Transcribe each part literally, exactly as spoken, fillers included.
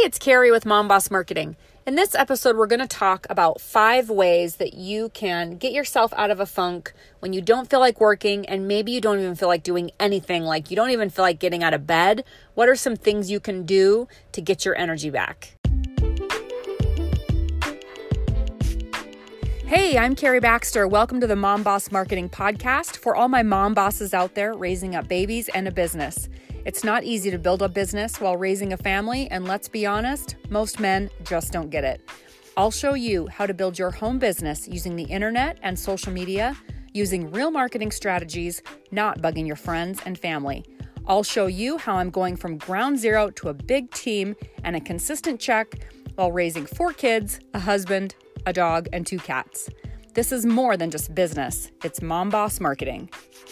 it's Carrie with Mom Boss Marketing. In this episode, we're going to talk about five ways that you can get yourself out of a funk when you don't feel like working and maybe you don't even feel like doing anything, like you don't even feel like getting out of bed. What are some things you can do to get your energy back? Hey, I'm Carrie Baxter. Welcome to the Mom Boss Marketing Podcast for all my mom bosses out there raising up babies and a business. It's not easy to build a business while raising a family, and let's be honest, most men just don't get it. I'll show you how to build your home business using the internet and social media, using real marketing strategies, not bugging your friends and family. I'll show you how I'm going from ground zero to a big team and a consistent check while raising four kids, a husband, a dog, and two cats. This is more than just business. It's Mom Boss Marketing.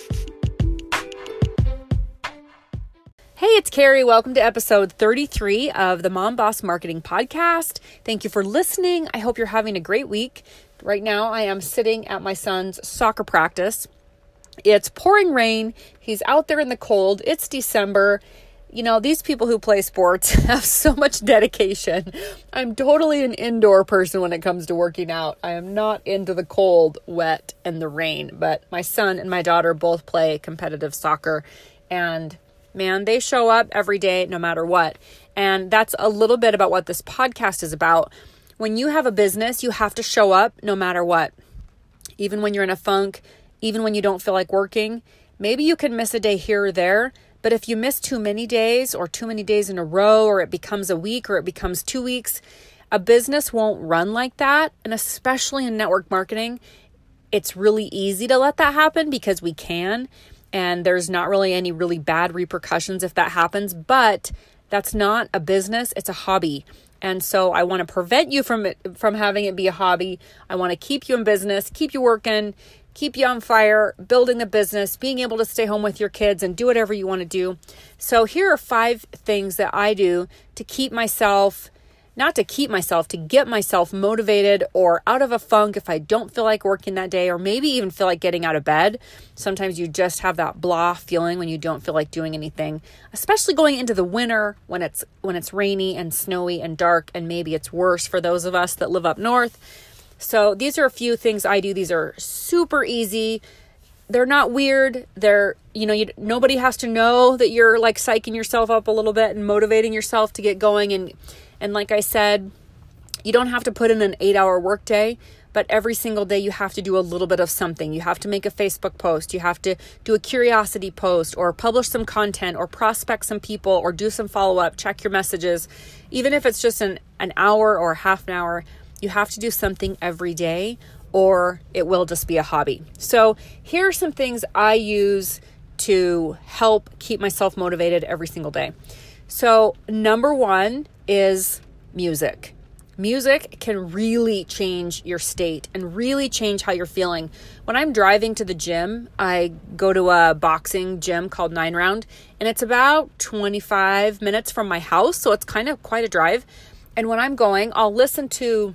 Hey, it's Carrie. Welcome to episode thirty-three of the Mom Boss Marketing Podcast. Thank you for listening. I hope you're having a great week. Right now, I am sitting at my son's soccer practice. It's pouring rain. He's out there in the cold. It's December. You know, these people who play sports have so much dedication. I'm totally an indoor person when it comes to working out. I am not into the cold, wet, and the rain. But my son and my daughter both play competitive soccer, and man, they show up every day no matter what. And that's a little bit about what this podcast is about. When you have a business, you have to show up no matter what. Even when you're in a funk, even when you don't feel like working, maybe you can miss a day here or there. But if you miss too many days or too many days in a row, or it becomes a week or it becomes two weeks, a business won't run like that. And especially in network marketing, it's really easy to let that happen because we can. And there's not really any really bad repercussions if that happens, but that's not a business, it's a hobby. And so I want to prevent you from it, from having it be a hobby. I want to keep you in business, keep you working, keep you on fire, building the business, being able to stay home with your kids and do whatever you want to do. So here are five things that I do to keep myself Not to keep myself, to get myself motivated or out of a funk if I don't feel like working that day, or maybe even feel like getting out of bed. Sometimes you just have that blah feeling when you don't feel like doing anything, especially going into the winter when it's when it's rainy and snowy and dark, and maybe it's worse for those of us that live up north. So these are a few things I do. These are super easy. They're not weird. They're, you know, you, nobody has to know that you're like psyching yourself up a little bit and motivating yourself to get going. And And like I said, you don't have to put in an eight-hour workday, but every single day you have to do a little bit of something. You have to make a Facebook post. You have to do a curiosity post, or publish some content, or prospect some people, or do some follow-up, check your messages. Even if it's just an, an hour or half an hour, you have to do something every day, or it will just be a hobby. So here are some things I use to help keep myself motivated every single day. So number one is music. Music can really change your state and really change how you're feeling. When I'm driving to the gym, I go to a boxing gym called Nine Round, and it's about twenty-five minutes from my house, so it's kind of quite a drive. And when I'm going, I'll listen to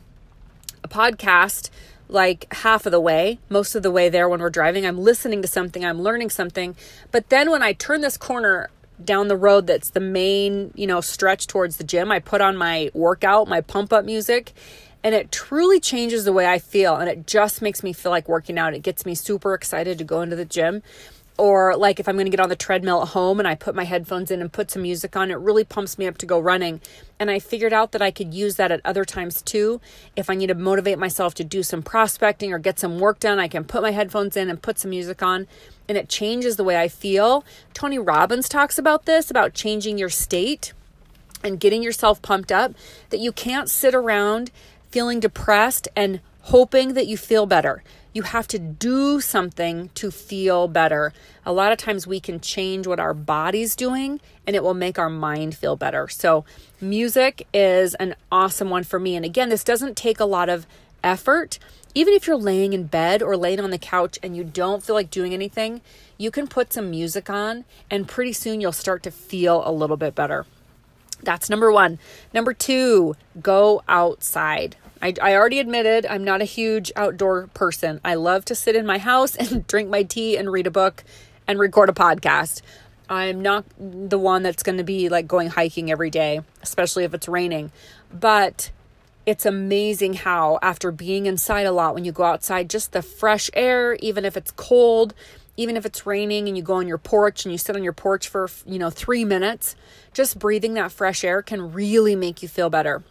a podcast like half of the way, most of the way there when we're driving. I'm listening to something, I'm learning something. But then when I turn this corner down the road that's the main, you know, stretch towards the gym, I put on my workout, my pump up music, and it truly changes the way I feel. And it just makes me feel like working out. It gets me super excited to go into the gym. Or like if I'm going to get on the treadmill at home and I put my headphones in and put some music on, it really pumps me up to go running. And I figured out that I could use that at other times too. If I need to motivate myself to do some prospecting or get some work done, I can put my headphones in and put some music on, and it changes the way I feel. Tony Robbins talks about this, about changing your state and getting yourself pumped up, that you can't sit around feeling depressed and hoping that you feel better. You have to do something to feel better. A lot of times we can change what our body's doing and it will make our mind feel better. So music is an awesome one for me. And again, this doesn't take a lot of effort. Even if you're laying in bed or laying on the couch and you don't feel like doing anything, you can put some music on and pretty soon you'll start to feel a little bit better. That's number one. Number two, go outside. I, I already admitted I'm not a huge outdoor person. I love to sit in my house and drink my tea and read a book and record a podcast. I'm not the one that's going to be like going hiking every day, especially if it's raining. But it's amazing how after being inside a lot, when you go outside, just the fresh air, even if it's cold, even if it's raining and you go on your porch and you sit on your porch for, you know, three minutes, just breathing that fresh air can really make you feel better.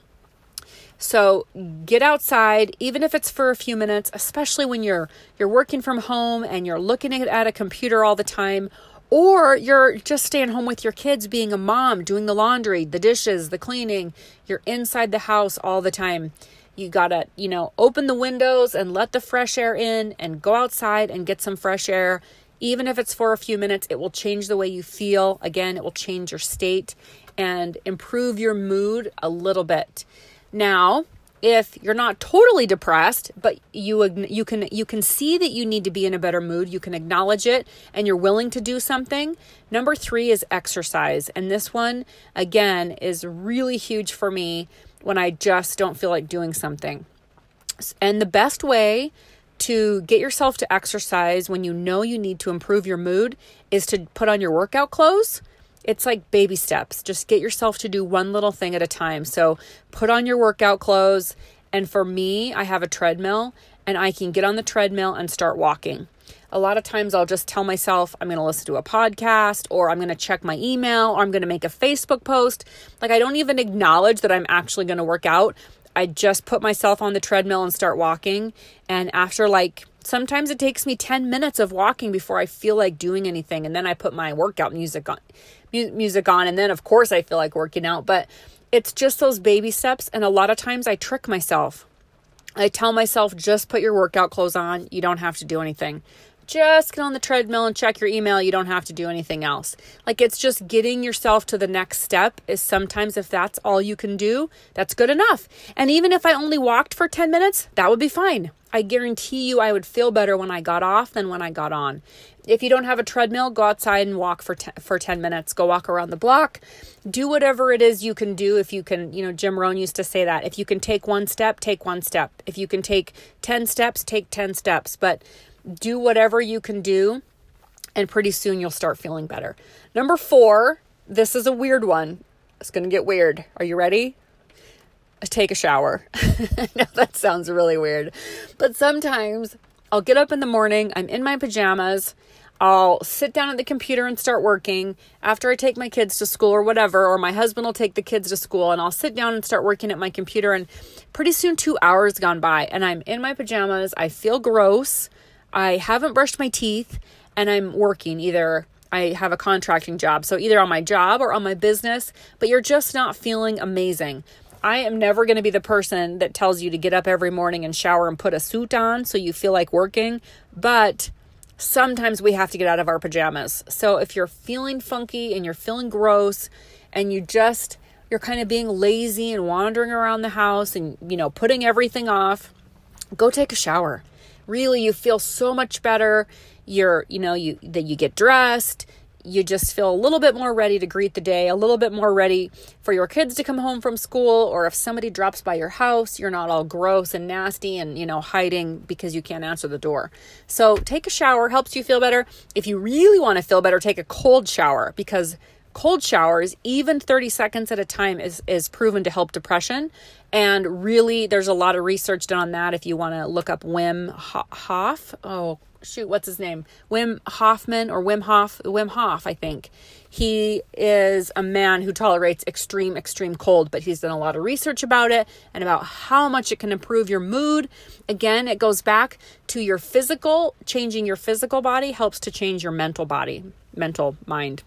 So get outside, even if it's for a few minutes, especially when you're you're working from home and you're looking at, at a computer all the time, or you're just staying home with your kids, being a mom, doing the laundry, the dishes, the cleaning. You're inside the house all the time. You gotta, you know, open the windows and let the fresh air in and go outside and get some fresh air. Even if it's for a few minutes, it will change the way you feel. Again, it will change your state and improve your mood a little bit. Now, if you're not totally depressed, but you you can you can see that you need to be in a better mood, you can acknowledge it, and you're willing to do something. Number three is exercise. And this one, again, is really huge for me when I just don't feel like doing something. And the best way to get yourself to exercise when you know you need to improve your mood is to put on your workout clothes. It's like baby steps. Just get yourself to do one little thing at a time. So put on your workout clothes. And for me, I have a treadmill and I can get on the treadmill and start walking. A lot of times I'll just tell myself I'm going to listen to a podcast, or I'm going to check my email, or I'm going to make a Facebook post. Like, I don't even acknowledge that I'm actually going to work out. I just put myself on the treadmill and start walking. And after like, sometimes it takes me ten minutes of walking before I feel like doing anything. And then I put my workout music on, mu- music on. And then of course I feel like working out, but it's just those baby steps. And a lot of times I trick myself. I tell myself, just put your workout clothes on. You don't have to do anything. Just get on the treadmill and check your email. You don't have to do anything else. Like, it's just getting yourself to the next step. Is sometimes if that's all you can do, that's good enough. And even if I only walked for ten minutes, that would be fine. I guarantee you I would feel better when I got off than when I got on. If you don't have a treadmill, go outside and walk for ten, for ten minutes. Go walk around the block. Do whatever it is you can do. If you can, you know, Jim Rohn used to say that. If you can take one step, take one step. If you can take ten steps, take ten steps. But do whatever you can do, and pretty soon you'll start feeling better. Number four, this is a weird one. It's going to get weird. Are you ready? Take a shower. I know that sounds really weird, but sometimes I'll get up in the morning, I'm in my pajamas, I'll sit down at the computer and start working after I take my kids to school or whatever, or my husband will take the kids to school, and I'll sit down and start working at my computer, and pretty soon two hours gone by and I'm in my pajamas. I feel gross. I haven't brushed my teeth, and I'm working. Either I have a contracting job, so either on my job or on my business, but you're just not feeling amazing. I am never going to be the person that tells you to get up every morning and shower and put a suit on so you feel like working, but sometimes we have to get out of our pajamas. So if you're feeling funky and you're feeling gross and you just, you're kind of being lazy and wandering around the house and, you know, putting everything off, go take a shower. Really, you feel so much better. You're, you know, you that you get dressed. You just feel a little bit more ready to greet the day, a little bit more ready for your kids to come home from school, or if somebody drops by your house, you're not all gross and nasty and, you know, hiding because you can't answer the door. So take a shower, helps you feel better. If you really want to feel better, take a cold shower, because cold showers, even thirty seconds at a time, is, is proven to help depression. And really, there's a lot of research done on that. If you want to look up Wim Hof, oh, shoot, what's his name? Wim Hoffman or Wim Hof, Wim Hof, I think. He is a man who tolerates extreme, extreme cold, but he's done a lot of research about it and about how much it can improve your mood. Again, it goes back to your physical. Changing your physical body helps to change your mental body, mental mind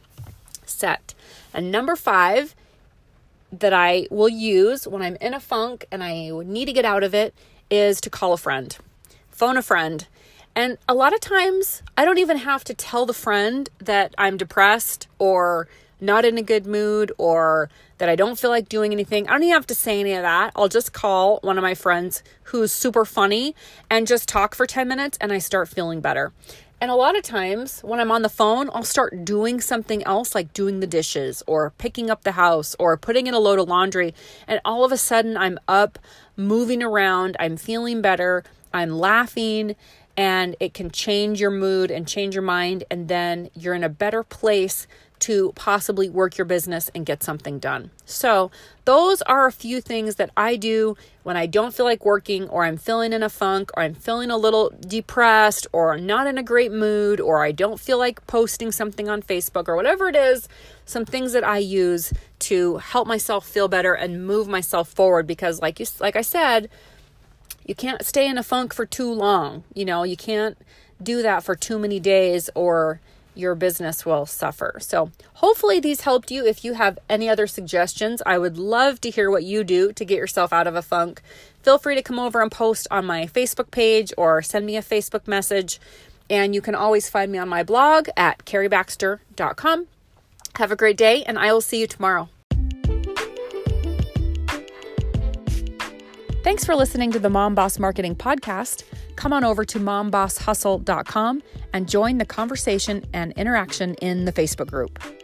set. And number five that I will use when I'm in a funk and I need to get out of it is to call a friend, phone a friend. And a lot of times I don't even have to tell the friend that I'm depressed or not in a good mood or that I don't feel like doing anything. I don't even have to say any of that. I'll just call one of my friends who's super funny and just talk for ten minutes and I start feeling better. And a lot of times when I'm on the phone, I'll start doing something else, like doing the dishes or picking up the house or putting in a load of laundry. And all of a sudden I'm up, moving around. I'm feeling better. I'm laughing, and it can change your mood and change your mind. And then you're in a better place to possibly work your business and get something done. So those are a few things that I do when I don't feel like working, or I'm feeling in a funk, or I'm feeling a little depressed, or not in a great mood, or I don't feel like posting something on Facebook, or whatever it is. Some things that I use to help myself feel better and move myself forward, because like you, like I said, you can't stay in a funk for too long. You know, you can't do that for too many days, or your business will suffer. So hopefully these helped you. If you have any other suggestions, I would love to hear what you do to get yourself out of a funk. Feel free to come over and post on my Facebook page or send me a Facebook message. And you can always find me on my blog at carrie baxter dot com. Have a great day, and I will see you tomorrow. Thanks for listening to the Mom Boss Marketing Podcast. Come on over to mom boss hustle dot com and join the conversation and interaction in the Facebook group.